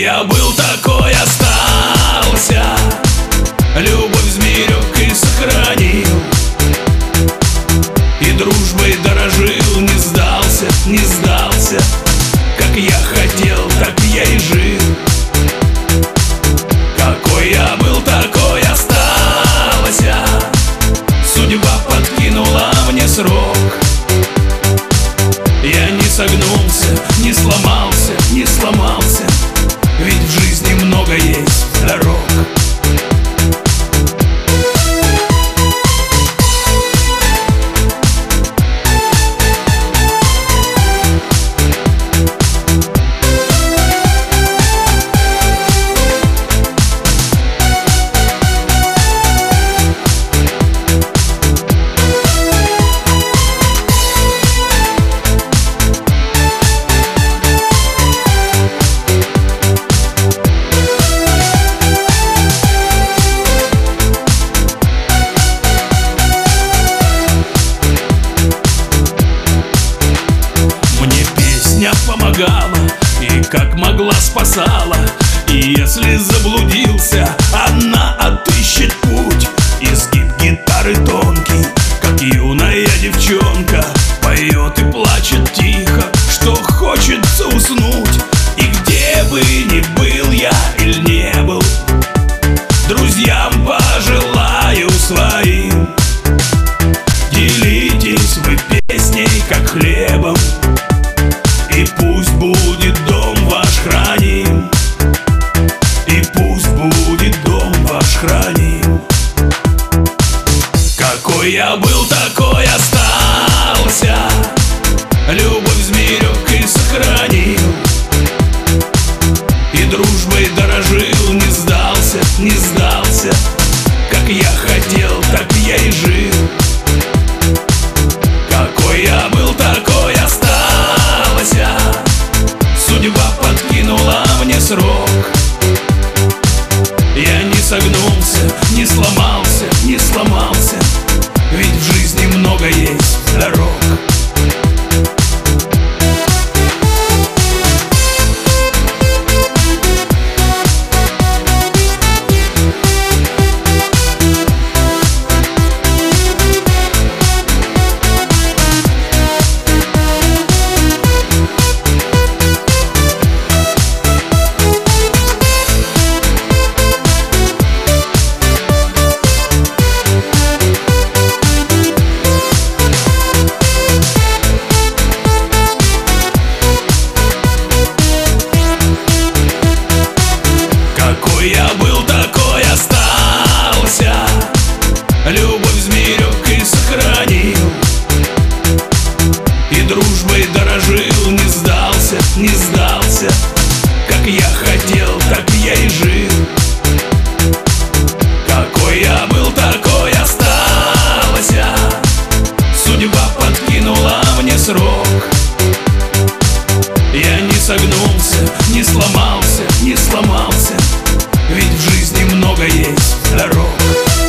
я был, такой остался. Любовь змеек и сохранил, и дружбой дорожил. Не сдался, не сдался. Как я хотел, так я и жил. Какой я был, такой остался. Судьба подкинула мне срок. Я не согнулся, не сломался, не сломался. Ведь в жизни много есть дорог. Помогала и как могла спасала. И если заблудился, она отыщет путь. Изгиб гитары тонкий, как юная девчонка, поет и плачет тихо, что хочется уснуть. И где бы ни был я или не был, друзьям пожелаю своим: делитесь вы песней, как хлебом, и пусть будет дом ваш храним, и пусть будет дом ваш храним. Какой я был, такой остался. Любовь змеек и сохранил, и дружбой дорожил. Не сдался, не сдался. Как я хотел, так я и жил. Какой я был, такой остался. Судьба подкинула мне срок. Я не согнулся, не сломался, не сломался. Ведь в жизни много есть дорог. Я был, такой остался. Любовь змеек и сохранил, и дружбой дорожил. Не сдался, не сдался. Как я хотел, так я и жил. Какой я был, такой остался. Судьба подкинула мне срок. Я не согнулся, не сломался, не сломался. Ведь в жизни много есть дорог.